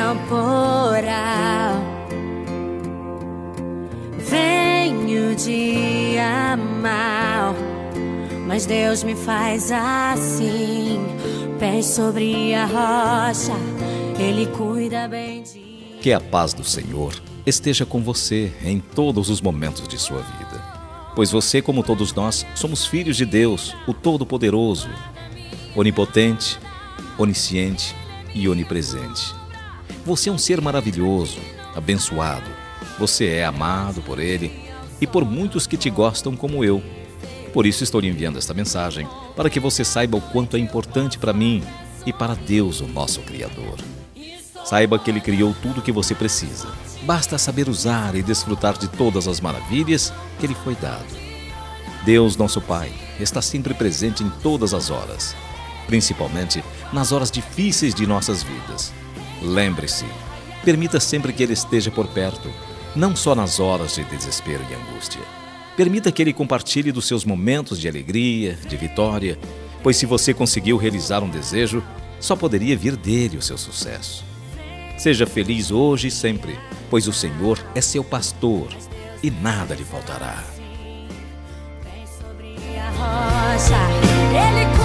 temporal. Venho dia mal, mas Deus me faz assim. Pés sobre a rocha, Ele cuida bem de mim. Que a paz do Senhor esteja com você em todos os momentos de sua vida. Pois você, como todos nós, somos filhos de Deus, o Todo-Poderoso, onipotente, onisciente e onipresente. Você é um ser maravilhoso, abençoado. Você é amado por Ele e por muitos que te gostam como eu. Por isso estou lhe enviando esta mensagem, para que você saiba o quanto é importante para mim e para Deus, o nosso Criador. Saiba que Ele criou tudo o que você precisa. Basta saber usar e desfrutar de todas as maravilhas que Ele foi dado. Deus, nosso Pai, está sempre presente em todas as horas, principalmente nas horas difíceis de nossas vidas. Lembre-se, permita sempre que Ele esteja por perto, não só nas horas de desespero e angústia. Permita que Ele compartilhe dos seus momentos de alegria, de vitória, pois se você conseguiu realizar um desejo, só poderia vir dele o seu sucesso. Seja feliz hoje e sempre, pois o Senhor é seu pastor e nada lhe faltará. Vem sobre a rocha, Ele